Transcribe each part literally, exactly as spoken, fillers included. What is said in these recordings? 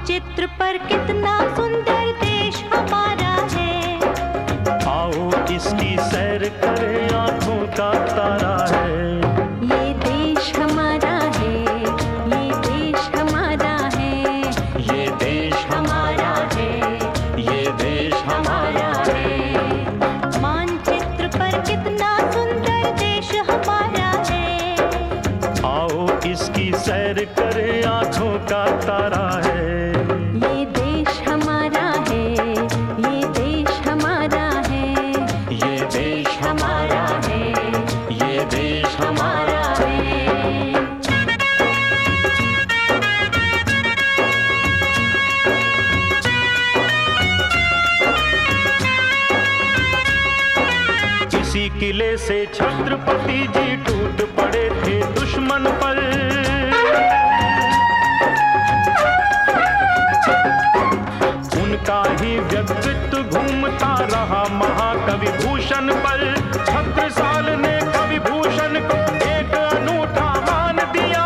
मानचित्र पर कितना सुंदर देश हमारा है। आओ इसकी सैर करें, आंखों का तारा है। ये देश हमारा है, ये देश हमारा है, ये देश हमारा है, ये देश हमारा है। मानचित्र पर कितना सुंदर देश हमारा है। आओ इसकी सैर करें, आंखों का तारा है। ये देश हमारा है, ये देश हमारा है, ये देश हमारा है, ये देश हमारा है। इसी किले से छत्रपति जी टूट पड़े थे दुश्मन पर। उनका ही व्यक्तित्व घूमता रहा महाकवि भूषण पर। छत्रसाल ने कवि भूषण को एक अनूठा मान दिया,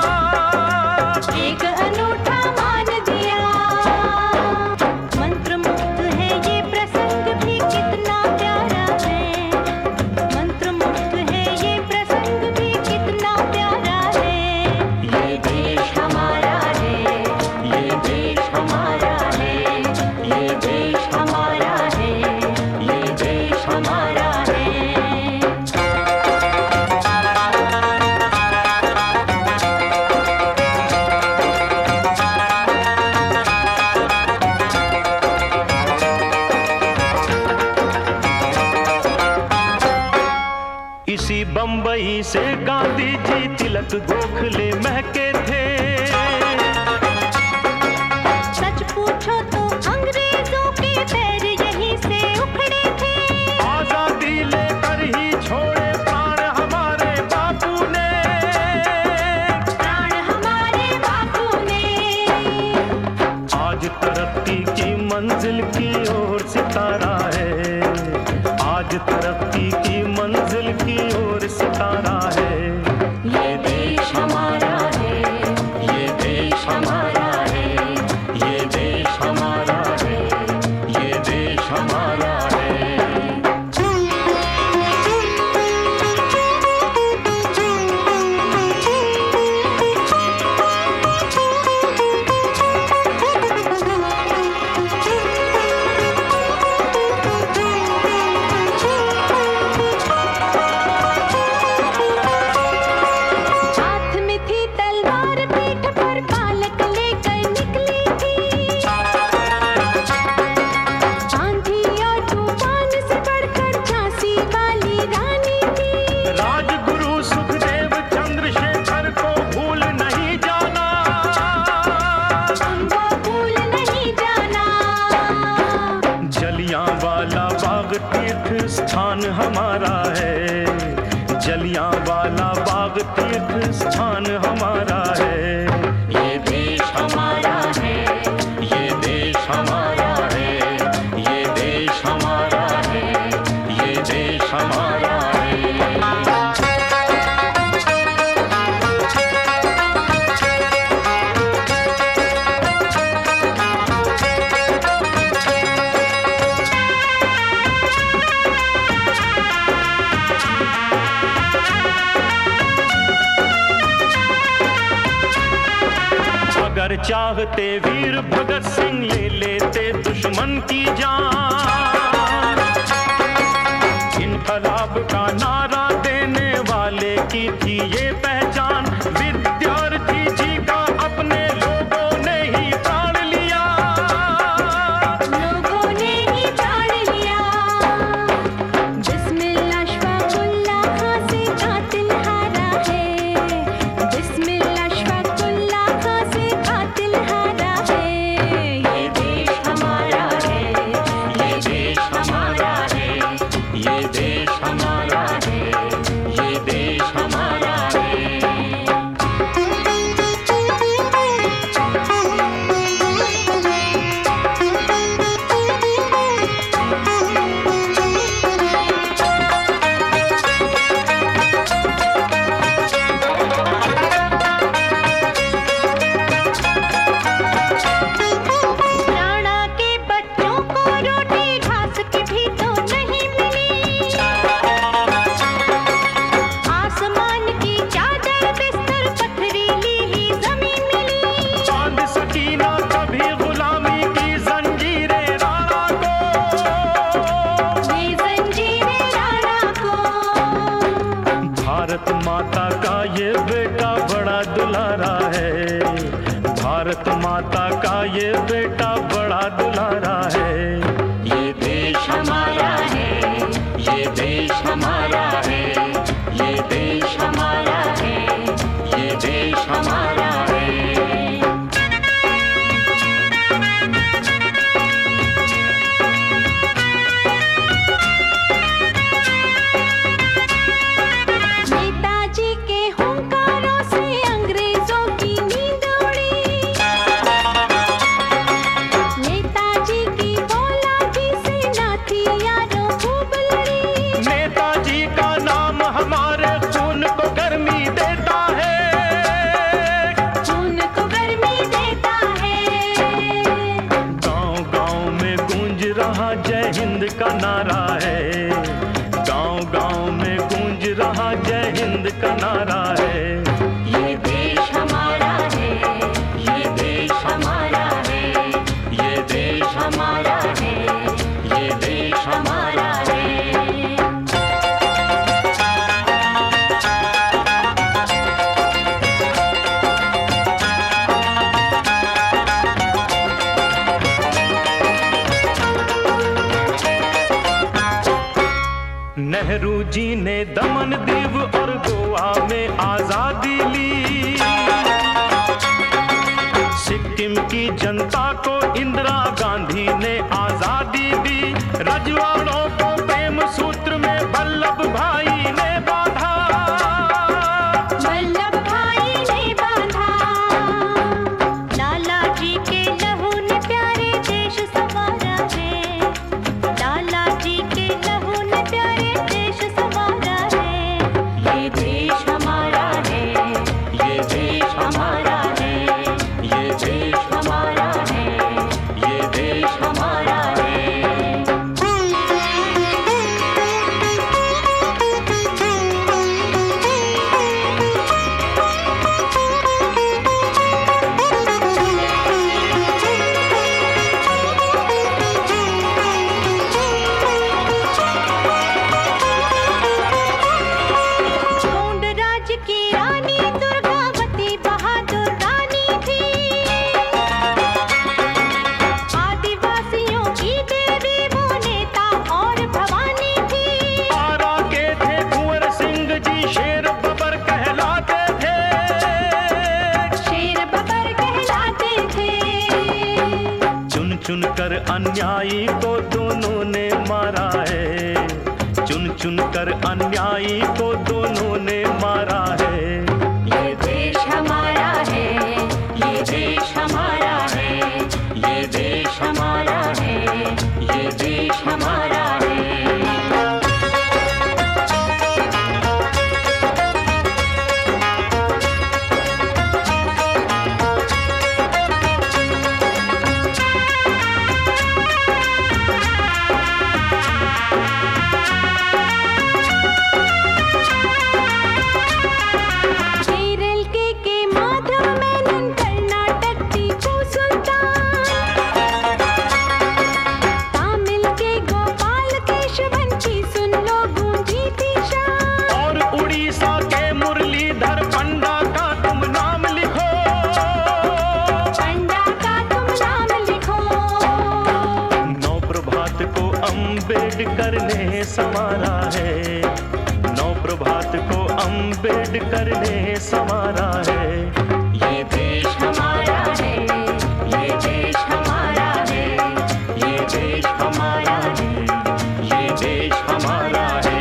एक अनूठा मान दिया। मंत्रमुग्ध है ये प्रसंग भी कितना प्यारा है। मंत्रमुग्ध है ये प्रसंग भी कितना प्यारा है। ये देश हमारा है, ये देश हमारा है, ये देश हमारा है, ये देश हमारा है। इसी बंबई से गांधी जी तिलक गोखले महके थे। सच पूछो तो अंग्रेजों के पैर यहीं से उखड़े थे। आजादी लेकर ही छोड़े प्राण हमारे बापू ने, प्राण हमारे बापू ने। आज तरक्की की मंजिल की ओर सितारा है। आज तरक्की की मंजिल की ओर सितारा है। ये देश हमारा है, ये देश हमारा है, ये देश हमारा है, ये देश हमारा है। हाथ में थी तलवार, पीठ पर पालक लेकर निकली थी। आंधी और तूफान से बढ़कर झांसी वाली रानी थी। राजगुरु सुखदेव चंद्रशेखर को भूल नहीं जाना, उनको भूल नहीं जाना। जलियांवाला बाग तीर्थ स्थान हमारा है। जलियांवाला बाग तीर्थ स्थान हमारा है। ये देश हमारा है, ये देश हमारा है, ये देश हमारा है, ये देश हमारा है। अगर चाहते वीर भगत सिंह ले लेते दुश्मन की जान। इनकलाब का नारा देने वाले की थी ये पहचान। विद्यार्थी जी का अपने लोगों ने ही प्राण लिया, लोगों ने ही प्राण लिया। बिस्मिल्लाह शफाकुल्लाह खां से कातिल हारा है। बिस्मिल्लाह शफाकुल्लाह खां से कातिल हारा है। ये देश हमारा है, ये देश दुलारा है, भारत माता का ये बेटा बड़ा दुलारा है। ये देश हमारा है, ये देश हमारा है, ये देश हमारा है, ये देश हमारा है। नेताजी के हुंकारों से अंग्रेजों की नींद उड़ी, नेताजी की औलादी से नाथियारों खूब लड़ी। नेताजी का नाम हमारे खून को गर्मी देता है, खून को गर्मी देता है। गांव-गांव में गूंज रहा जय हिंद का नारा है, गांव-गांव में गूंज रहा जय हिंद का नारा है। ये देश हमारा है, ये देश हमारा है, ये देश हमारा है, ये देश हमारा है। नेहरू जी ने दमन दीव और गोवा में आजादी ली, सिक्किम की जनता को इंदिरा गांधी ने आजादी दी। रजवाड़ों को प्रेम सूत्र में वल्लभ भाई ने बांधा, वल्लभ भाई ने बांधा। लाला जी के लहू ने प्यारे देश संवारा है, लाला जी के लहू ने प्यारे देश संवारा है। ये देश हमारा है, ये देश हमारा है, ये देश हमारा है, ये देश हमारा है। गोंड राज्य की रानी दुर्गावती बहादुर रानी थी, आदिवासियों की देवी वो नेता और भवानी थी। आरा के थे कुंवर सिंह जी शेर बबर कहलाते थे, शेर बबर कहलाते थे। चुन चुन कर अन्यायी को दोनों ने मारा है, चुन चुन कर अन्यायी को दोनों ने मारा है। ये देश हमारा है, ये देश हमारा है, ये देश हमारा है, ये देश हमारा है। केरल के के माधव मेनन, कर्नाटक टीपू सुल्तान, तमिल के गोपाल केशवन की सुन लो गूंजी थी शान। और उड़ीसा के मुरलीधर पंडा का तुम नाम लिखो, पंडा का तुम नाम लिखो। नौ प्रभात को अम्बेडकर ने संवारा है, नौ प्रभात को अम्बेडकर ने संवारा है। ये देश हमारा है, ये देश हमारा है, ये देश हमारा है, ये देश हमारा है।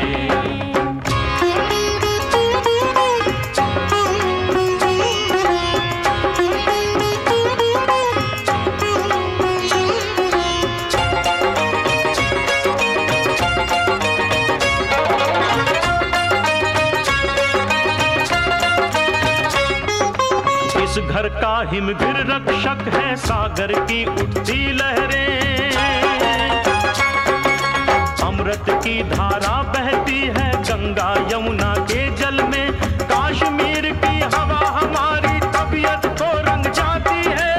इस घर का हिमगिर रक्षक है सागर की उठती लहरें, अमृत की धारा बहती है गंगा यमुना के जल में। कश्मीर की हवा हमारी तबीयत को रंग जाती है,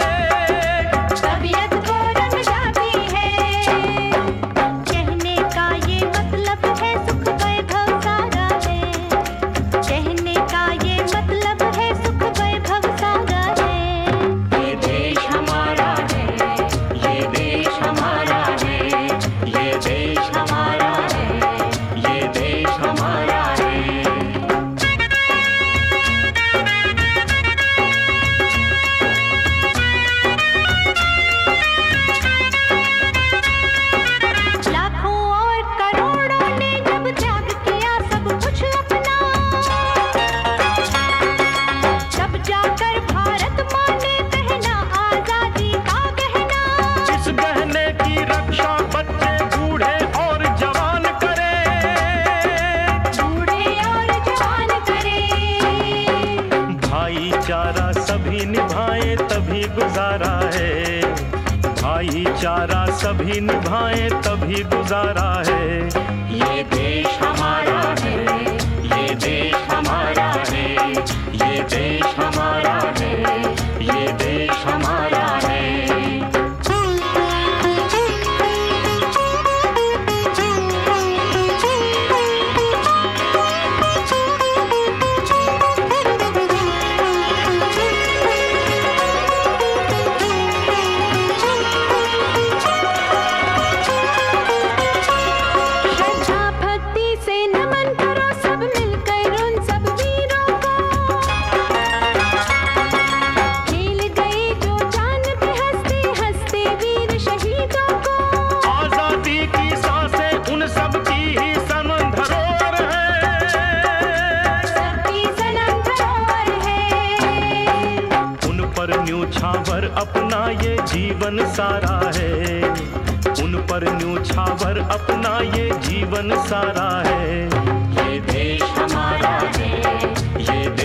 तबीयत को रंग जाती है। कहने का ये मतलब है सुख वैभव सारा है, कहने का ये मतलब है सुख भाईचारा सभी निभाए तभी गुजारा है, भाईचारा सभी निभाए तभी गुजारा है। ये देश हमारा है, ये देश हमारा है, ये देश हमारा है, ये देश हमारा है। न्यूछावर अपना ये जीवन सारा है, उन पर न्यूछावर अपना ये जीवन सारा है। ये देश हमारा है, ये